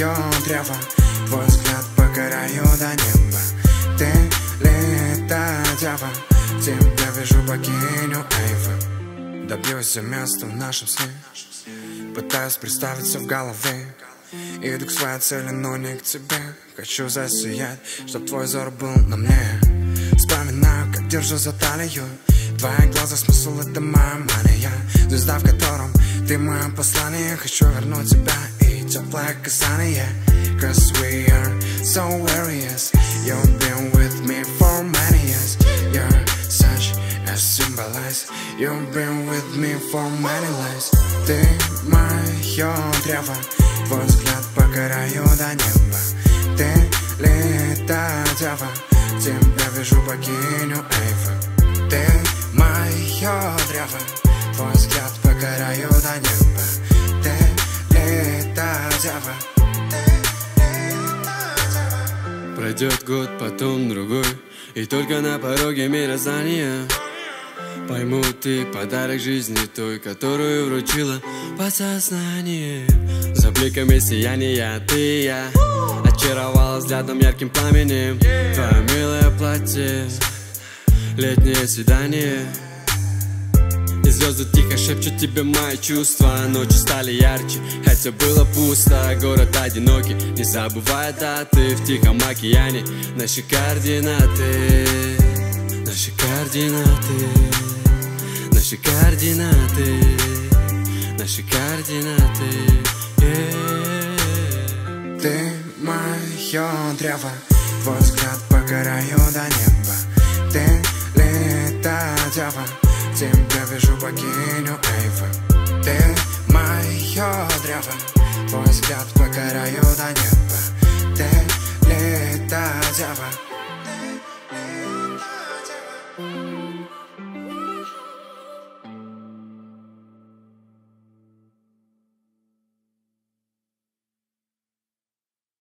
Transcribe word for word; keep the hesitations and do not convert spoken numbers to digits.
мое древо, твой взгляд покораю до неба. Ты лета дева, тебя вижу богиню Эйвы. Добьюсь я места в нашем сне, пытаюсь представить все в голове. Иду к своей цели, но не к тебе. Хочу засиять, чтоб твой взор был на мне. Вспоминаю, как держу за талию. Твои глаза, смысл — это моя мания. Звезда, в котором ты мое послание. Хочу вернуть тебя и теплое касание. Cause we are so various. You've been with me for many years. You're such a symbolize. You've been with me for many lives. Ты мое древо, твой взгляд покораю до неба. Ты лета дева, тебя вижу богиню Эйвы. Ты мое древо, твой взгляд покораю до неба. Ты лета дева. Пройдет год, потом другой, и только на пороге мироздания пойму, ты подарок жизни той, которую вручила подсознание. За бликами сияния ты и я очаровала взглядом ярким пламенем. Твое милое платье, летнее свидание. И звезды тихо шепчут тебе мои чувства. Ночи стали ярче, хотя было пусто. Город одинокий, не забывая даты. В тихом океане наши координаты. Наши координаты. Наши координаты. Наши координаты. Yeah. Ты мое древо, твой взгляд покораю до неба. Ты лета дева, тебя вижу богиню Эйвы. Ты мое древо, твой взгляд покораю до неба. Ты лета дева.